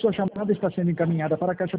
Sua chamada está sendo encaminhada para a caixa